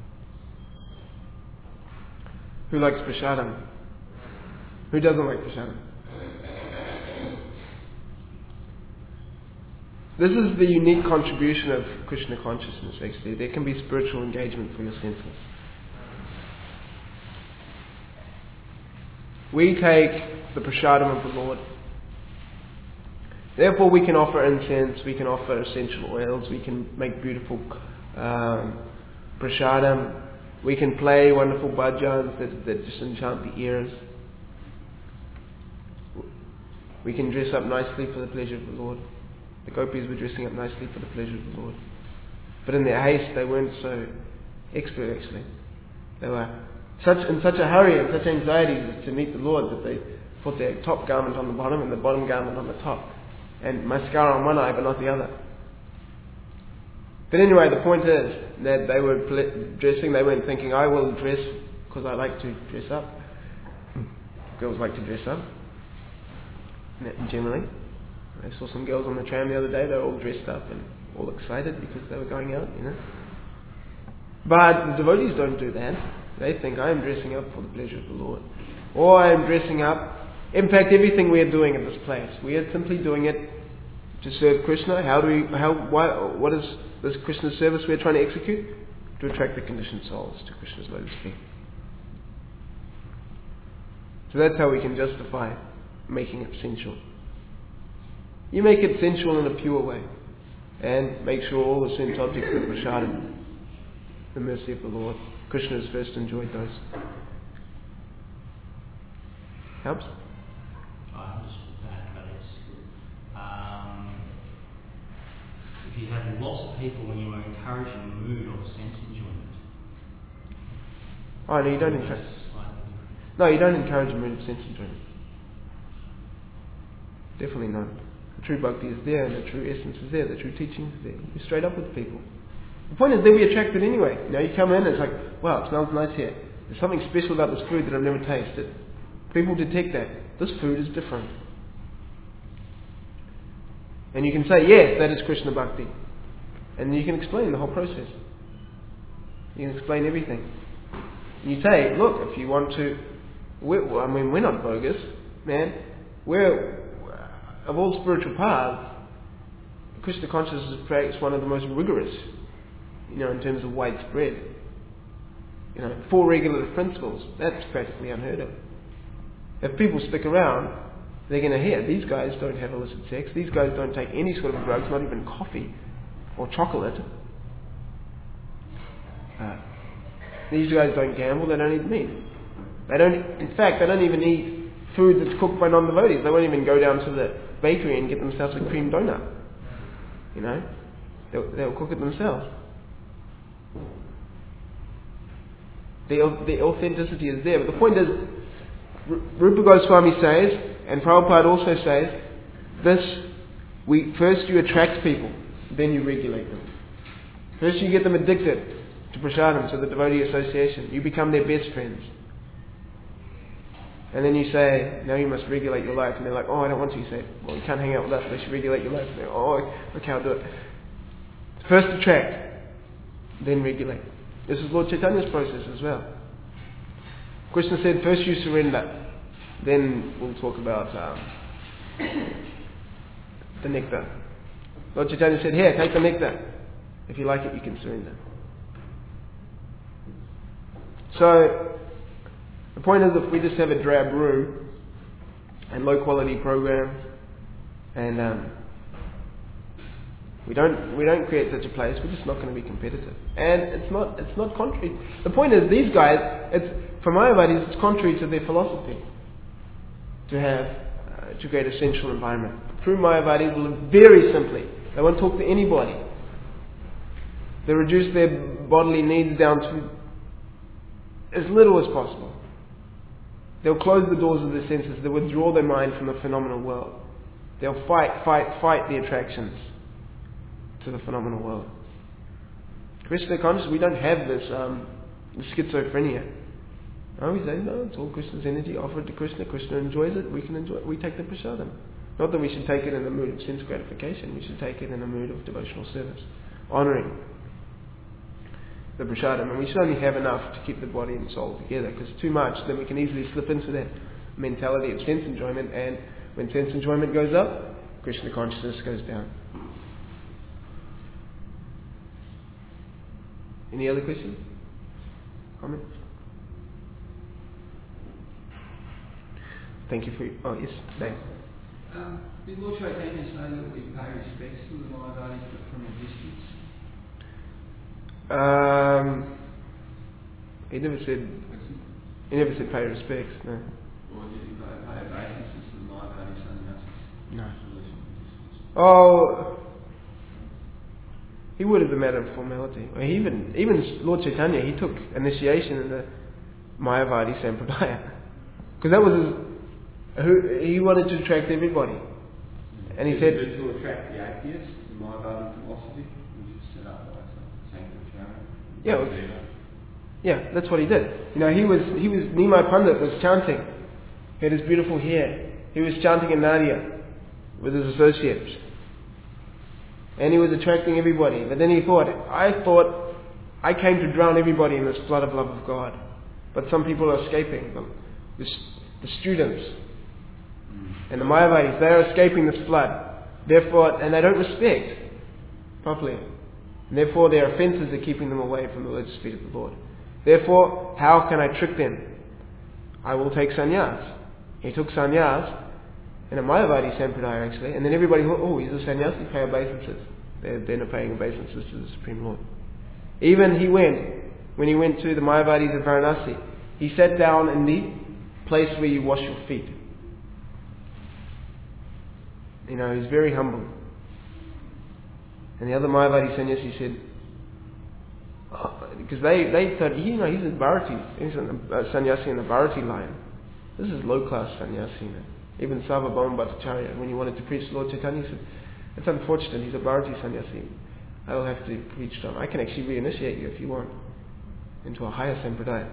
Who likes prasadam? Who doesn't like prasadam? This is the unique contribution of Krishna consciousness, actually. There can be spiritual engagement for your senses. we take the prasadam of the Lord. Therefore we can offer incense, we can offer essential oils, we can make beautiful um, prasadam, we can play wonderful bhajans that, that just enchant the ears. We can dress up nicely for the pleasure of the Lord. The gopis were dressing up nicely for the pleasure of the Lord. But in their haste they weren't so expert actually. They were such in such a hurry and such anxiety to meet the Lord that they put their top garment on the bottom and the bottom garment on the top, and mascara on one eye but not the other. But anyway, the point is that they were dressing, they weren't thinking, I will dress because I like to dress up. Girls like to dress up, generally. I saw some girls on the tram the other day, they were all dressed up and all excited because they were going out, you know. But the devotees don't do that. They think, I am dressing up for the pleasure of the Lord. Or I am dressing up. In fact, everything we are doing in this place, we are simply doing it to serve Krishna. How do we, how, why, what is this Krishna service we are trying to execute? To attract the conditioned souls to Krishna's lotus feet. So that's how we can justify making it sensual. You make it sensual in a pure way, and make sure all the sense objects are prasadam, the mercy of the Lord. Krishna has first enjoyed those. Helps? I understood that, but it's um, if you have lots of people when you are encouraging a mood of sense enjoyment. Oh no, you don't encourage. No, you don't encourage a mood of sense enjoyment. Definitely not. The true bhakti is there, and the true essence is there, the true teaching is there. You're straight up with people. The point is, they'll be attracted anyway. You know, you come in and it's like, wow, it smells nice here. There's something special about this food that I've never tasted. People detect that. This food is different. And you can say, yes, that is Krishna Bhakti. And you can explain the whole process. You can explain everything. And you say, look, if you want to, we're, I mean, we're not bogus, man. We're, of all spiritual paths, Krishna consciousness is perhaps one of the most rigorous, you know, in terms of widespread. You know, four regulative principles, that's practically unheard of. If people stick around, they're going to hear, these guys don't have illicit sex, these guys don't take any sort of drugs, not even coffee or chocolate. Uh, these guys don't gamble, they don't eat meat. They don't, in fact, they don't even eat food that's cooked by non-devotees. They won't even go down to the bakery and get themselves a cream donut. You know, they'll, they'll cook it themselves. The, the authenticity is there. But the point is, Rupa Goswami says, and Prabhupada also says, this, we first you attract people, then you regulate them. First you get them addicted to prasadam, to the devotee association. You become their best friends. And then you say, now you must regulate your life. And they're like, oh, I don't want to. You say, well, you can't hang out with us unless you regulate your life. And they're, oh, okay, I'll do it. First attract, then regulate. This is Lord Chaitanya's process as well. Krishna said, first you surrender, then we'll talk about um, the nectar. Lord Chaitanya said, here, take the nectar. If you like it, you can surrender. So, the point is, if we just have a drab room and low quality programs, and um, we don't we don't create such a place, we're just not going to be competitive. And it's not it's not contrary. The point is, these guys, it's for Mayavadis, it's contrary to their philosophy to have uh, to create a sensual environment. True Mayavadis will live very simply. They won't talk to anybody. They reduce their bodily needs down to as little as possible. They'll close the doors of their senses. They'll withdraw their mind from the phenomenal world. They'll fight, fight, fight the attractions to the phenomenal world. Krishna consciousness, we don't have this um, schizophrenia. No, we say, no, it's all Krishna's energy. Offer it to Krishna. Krishna enjoys it. We can enjoy it. We take the prasadam. Not that we should take it in a mood of sense gratification. We should take it in a mood of devotional service, honouring the prasadam. And we should only have enough to keep the body and soul together, because too much, then we can easily slip into that mentality of sense enjoyment, and when sense enjoyment goes up, Krishna consciousness goes down. Any other questions? Comments? Thank you for your, oh yes, Dave. Um, did Lord Chaitanya say that we pay respects to the Mayavadis but from a distance? Um, he never said, he never said pay respects, no. Or did he pay, pay obeisances to the Mayavadi sannyasis? No. Oh, he would as a matter of formality. Well, he even even Lord Chaitanya, he took initiation in the Mayavadi Sampradaya. Because that was his, who, he wanted to attract everybody. And he Did said... it to attract the atheists, the Mayavadi philosophy, which is set up by Sankara. Yeah, yeah, that's what he did. You know, he was, he was, Nimai Pandit was chanting. He had his beautiful hair. He was chanting in Nadia with his associates. And he was attracting everybody. But then he thought, I thought, I came to drown everybody in this flood of love of God. But some people are escaping. The, the, the students and the Mayavadis, they are escaping this flood. Therefore, and they don't respect properly. And therefore, their offences are keeping them away from the lotus feet of the Lord. Therefore, how can I trick them? I will take sannyas. He took sannyas in a Mayavadi Sampradaya actually, and then everybody thought, oh, he's a sannyasi, pay obeisances. They're, they're not paying obeisances to the Supreme Lord. Even he went, when he went to the Mayavadis of Varanasi, he sat down in the place where you wash your feet. You know, he's very humble. And the other Mayavadi sannyasi said, oh, because they, they thought, you know, he's a Bharati, he's a, a sannyasi in the Bharati line. This is low-class sannyasi, you know. Even Sarvabhauma Bhattacharya, when he wanted to preach Lord Chaitanya, he said, it's unfortunate, he's a Bharati sannyasi. I will have to preach to him. I can actually reinitiate you if you want into a higher sampradaya.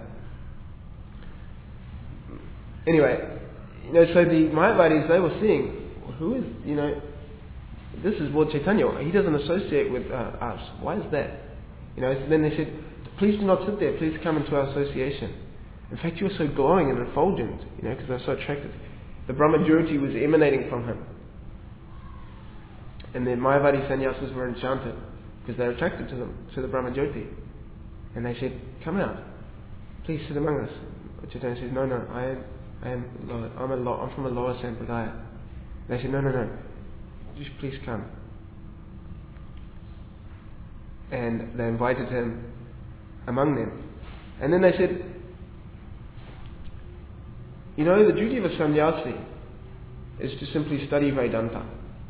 Anyway, you know, so the Mayavadis, they were seeing, who is, you know, this is Lord Chaitanya. He doesn't associate with uh, us. Why is that? You know, so then they said, please do not sit there. Please come into our association. In fact, you're so glowing and effulgent, you know, because they're so attracted. The Brahmajyoti was emanating from him. And the Mayavadi sannyasas were enchanted because they're attracted to them, to the Brahmajyoti. And they said, come out. Please sit among us. But Chaitanya said, no, no, I am, I am, lower, I'm, a lo- I'm from a lower sampradaya. They said, no, no, no, just please come. And they invited him among them. And then they said, you know, the duty of a sannyasi is to simply study Vedanta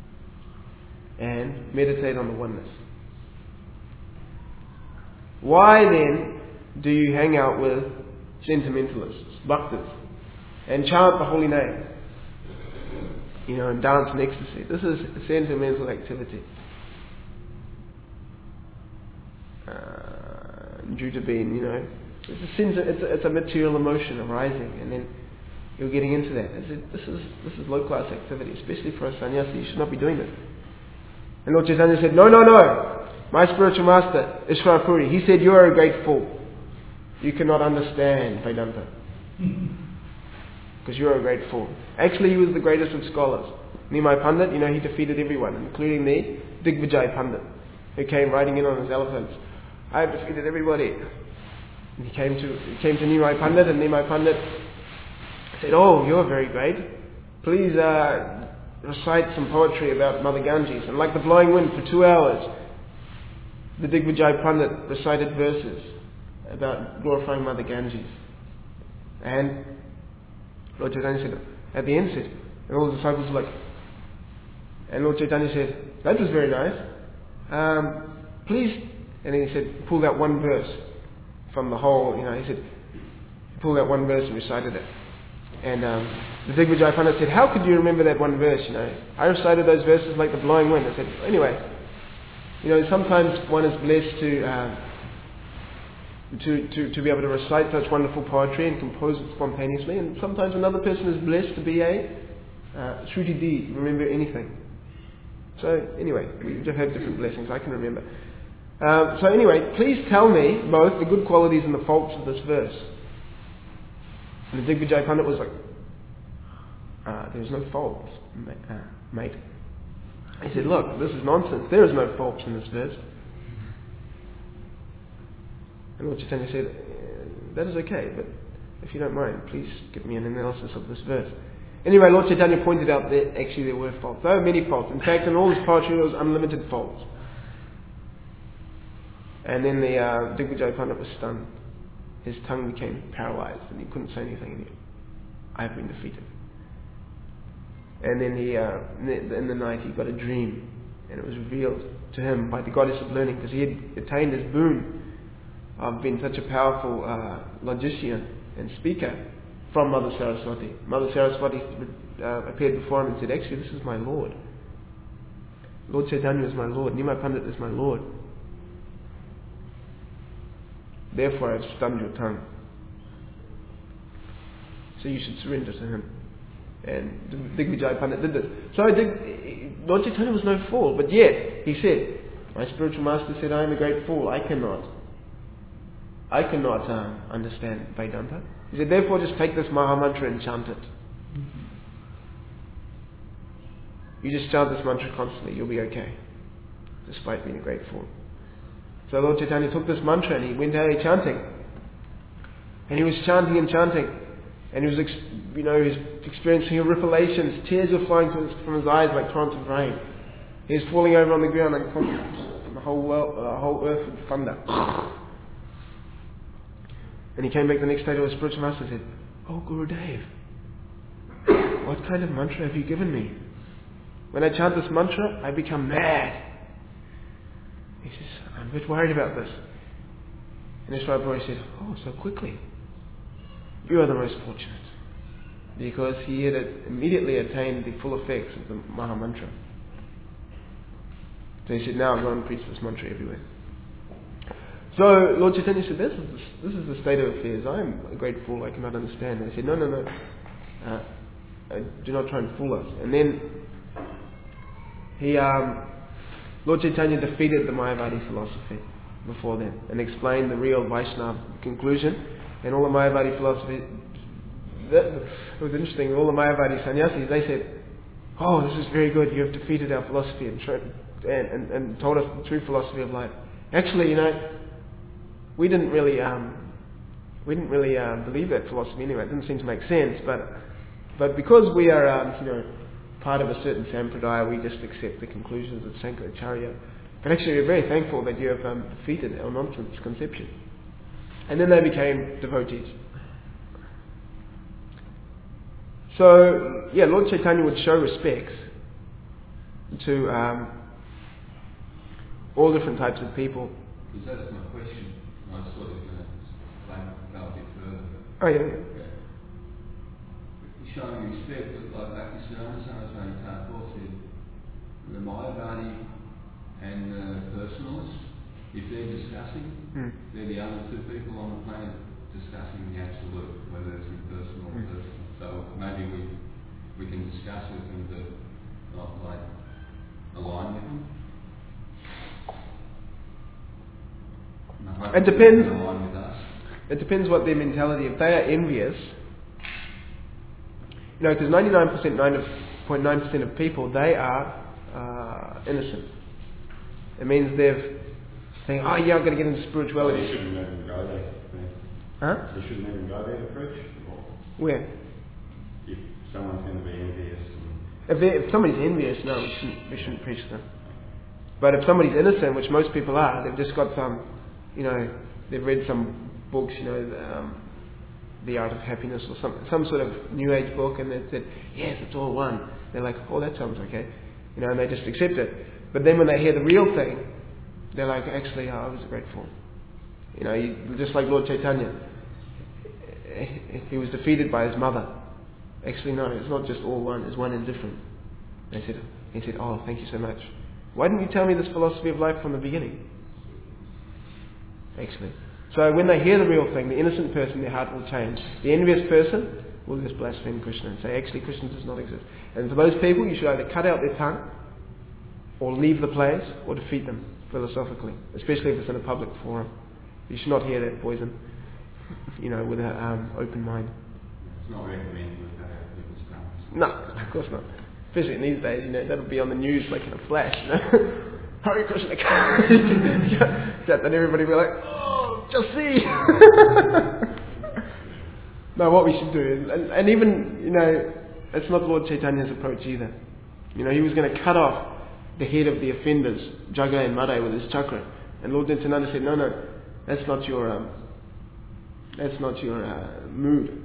and meditate on the oneness. Why then do you hang out with sentimentalists, bhaktas, and chant the holy name? You know, and dance in ecstasy. This is a sentimental activity. Uh, due to being, you know, it's a, sen- it's, a, it's a material emotion arising, and then you're getting into that. This is this is low class activity, especially for a sannyasi. You should not be doing this. And Lord Chaitanya said, no, no, no. My spiritual master, Ishvara Puri, he said, you are a great fool. You cannot understand Vedanta. Because you're a great fool. Actually, he was the greatest of scholars. Nimai Pandit, you know, he defeated everyone, including the Digvijay Pandit, who came riding in on his elephants. I have defeated everybody. And he came to he came to Nimai Pandit, and Nimai Pandit said, oh, you're very great. Please uh, recite some poetry about Mother Ganges. And like the blowing wind for two hours, the Digvijay Pandit recited verses about glorifying Mother Ganges. And Lord Chaitanya said, at the end said, and all the disciples were like, and Lord Chaitanya said, that was very nice. Um, please, and then he said, pulled out one verse from the whole, you know, he said, he pulled out one verse and recited it. And um, the Digvijay Pandit said, how could you remember that one verse, you know? I recited those verses like the blowing wind. I said, anyway, you know, sometimes one is blessed to, uh, to, to, to be able to recite such wonderful poetry and compose it spontaneously, and sometimes another person is blessed to be a uh, Shruti Di, remember anything. So anyway, we have had different blessings, I can remember. Um, so anyway, please tell me both the good qualities and the faults of this verse. And the Digvijay Pandit was like, uh, there's no faults, uh, mate. He said, look, this is nonsense. There is no faults in this verse. And Lord Chaitanya said, that is okay, but if you don't mind, please give me an analysis of this verse. Anyway, Lord Chaitanya pointed out that actually there were faults. There were many faults. In fact, in all his poetry there was unlimited faults. And then the uh, Digvijay Pandit was stunned. His tongue became paralyzed and he couldn't say anything anymore. I have been defeated. And then he, uh, in, the, in the night he got a dream, and it was revealed to him by the goddess of learning, because he had attained his boon of being such a powerful uh, logician and speaker from Mother Saraswati. Mother Saraswati uh, appeared before him and said, actually this is my Lord. Lord Chaitanya is my Lord. Nimai Pandit is my Lord. Therefore I have stunned your tongue. So you should surrender to him. And Digvijay Pandit did this. So Dig, Lord Chaitanya was no fool, but yet he said, my spiritual master said, I am a great fool. I cannot. I cannot um, understand Vedanta. He said, therefore just take this Maha Mantra and chant it. You just chant this mantra constantly, you'll be okay, despite being a great fool. So Lord Chaitanya took this mantra and he went out chanting. And he was chanting and chanting. And he was, ex- you know, he was experiencing ripplations. Tears were flowing from his, from his eyes like torrents of rain. He was falling over on the ground unconscious. And the whole world, the uh, whole earth would thunder. And he came back the next day to his spiritual master and said, oh Gurudev, what kind of mantra have you given me? When I chant this mantra, I become mad. He says, I'm a bit worried about this. And Ishwara Bhai said, oh, so quickly. You are the most fortunate. Because he had immediately attained the full effects of the Maha Mantra. So he said, now I'm going to preach this mantra everywhere. So Lord Chaitanya said, this is the, this is the state of affairs. I am a great fool, I cannot understand. And he said, no, no, no. Uh, uh, do not try and fool us. And then he, um, Lord Chaitanya defeated the Mayavadi philosophy before then and explained the real Vaishnava conclusion. And all the Mayavadi philosophy, that, it was interesting, all the Mayavadi sannyasis, they said, oh, this is very good, you have defeated our philosophy and, and, and, and told us the true philosophy of life. Actually, you know, we didn't really um, we didn't really uh, believe that philosophy anyway. It didn't seem to make sense, but but because we are um, you know part of a certain sampradaya, we just accept the conclusions of Sankaracharya. But actually, we're very thankful that you have um, defeated our nonsense conception. And then they became devotees. So yeah, Lord Chaitanya would show respects to um, all different types of people. Because that's my question. I was sort of going to explain go a bit further. Oh yeah. yeah. Showing respect, but like Bhaktisiddhanta Saraswati Thakur said, the Mayavadi and the personalists, if they're discussing, mm. they're the only two people on the planet discussing the absolute, whether it's impersonal or mm. personal. So maybe we we can discuss with them, but not like align with them. It depends. Align with us. It depends what their mentality. If they are envious, you know, because ninety-nine point nine percent of people, they are uh, innocent. It means they've saying, oh yeah, I'm going to get into spirituality. Well, you shouldn't even go there. Huh? You shouldn't even go there to preach. Or Where? if someone's going to be envious. If, if somebody's envious, no, we shouldn't, we shouldn't preach to them. But if somebody's innocent, which most people are, they've just got some, you know, they've read some books, you know, the, um, The Art of Happiness or some some sort of New Age book, and they said, yes, it's all one. They're like, oh, that sounds okay, you know, and they just accept it. But then when they hear the real thing, they're like, actually, oh, I was a great fool. You know, you, just like Lord Chaitanya, he was defeated by his mother. Actually, no, it's not just all one; it's one and different. They said, he said, oh, thank you so much. Why didn't you tell me this philosophy of life from the beginning? Actually. So when they hear the real thing, the innocent person, their heart will change. The envious person will just blaspheme Krishna and say, actually, Krishna does not exist. And for those people, you should either cut out their tongue, or leave the place, or defeat them philosophically, especially if it's in a public forum. You should not hear that poison, you know, with an um, open mind. It's not recommended with that out people's tongues. No, of course not. Especially in these days, you know, that'll be on the news like in a flash, you know. Hare Krishna, that everybody will be like, oh, just see. No, what we should do is, and, and even, you know, That's not Lord Chaitanya's approach either. You know, he was going to cut off the head of the offenders, Jagai and Madai, with his chakra. And Lord Nityananda said, no, no, that's not your, um, that's not your uh, mood.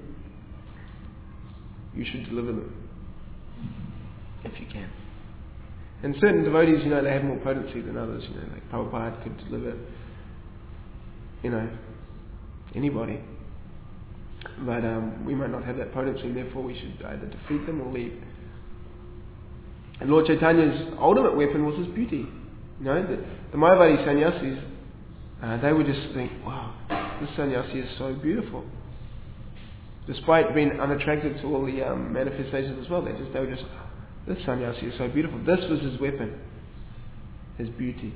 You should deliver them, if you can. And certain devotees, you know, they have more potency than others. You know, like Prabhupada could deliver, you know, anybody. But um, we might not have that potency, and therefore we should either defeat them or leave. And Lord Chaitanya's ultimate weapon was his beauty. You know, the, the Mayavadi sannyasis, uh, they would just think, wow, this sannyasi is so beautiful. Despite being unattracted to all the um, manifestations as well, they just they were just, this sannyasi is so beautiful. This was his weapon, his beauty.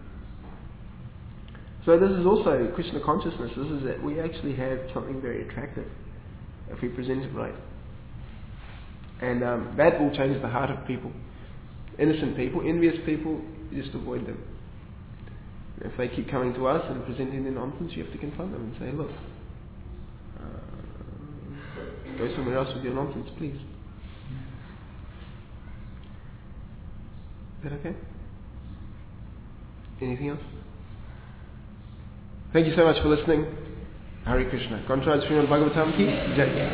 So this is also Krishna consciousness. This is that we actually have something very attractive if we present it right. And um, that will change the heart of people. Innocent people, envious people, you just avoid them. If they keep coming to us and presenting their nonsense, you have to confront them and say, look, uh, go somewhere else with your nonsense, please. Is that okay? Anything else? Thank you so much for listening. Hare Krishna. Control Srimad Bhagavatam ki Jai.